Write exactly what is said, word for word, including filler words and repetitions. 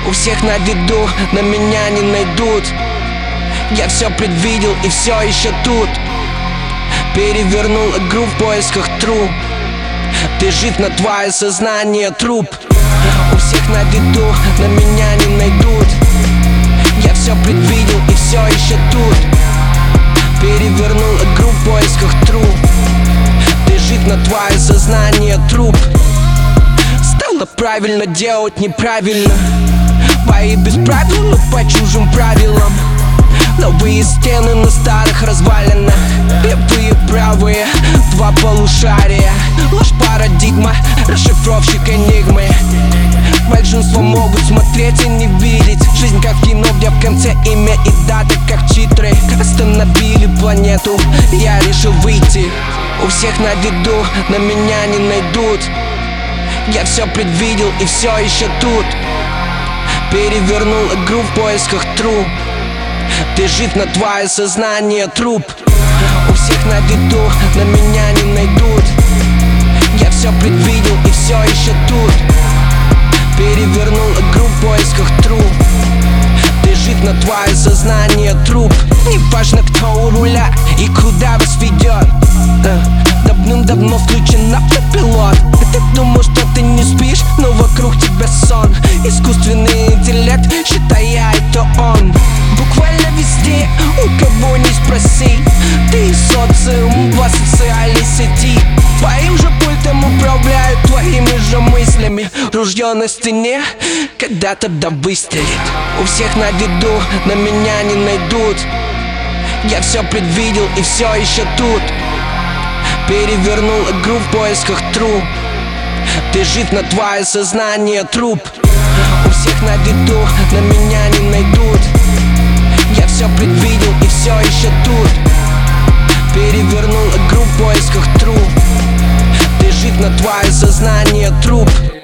У всех на виду, на меня не найдут. Я все предвидел и все еще тут. Перевернул игру в поисках тру. Ты жив, но твое сознание труп. У всех на виду, на меня не найдут. Я все предвидел и все еще тут. Перевернул игру в поисках тру. Ты жив, но твое сознание труп. Стало правильно делать неправильно. Бои без правил, но по чужим правилам. Новые стены на старых развалинах. Левые, правые, два полушария. Ложь парадигма, расшифровщик энигмы. Большинство могут смотреть и не видеть. Жизнь как кино, где в конце имя и дата как титры. Остановили планету, я решил выйти. У всех на виду, на меня не найдут. Я все предвидел и все еще тут. Перевернул игру в поисках тру. Ты жив, но твое сознание труп. У всех на виду, на меня не найдут. Я все предвидел и все еще тут. Перевернул игру в поисках тру. Ты жив, но твое сознание труп. Не важно, кто у руля и куда вас ведет. Давным-давно включен автопилот. Ты думал, что ты не спишь, но вокруг тебя сон. Искусственный интеллект, считая это он. Буквально везде, у кого не спроси. Ты социум в социальной сети. Твоим же пультом управляют твоими же мыслями. Ружье на стене когда-то да выстрелит. У всех на виду, на меня не найдут. Я все предвидел и все еще тут. Перевернул игру в поисках тру. Ты жив, но твое сознание труп. У всех на виду, на меня не найдут. Я все предвидел и все еще тут. Перевернул игру в поисках тру. Ты жив, но твое сознание труп.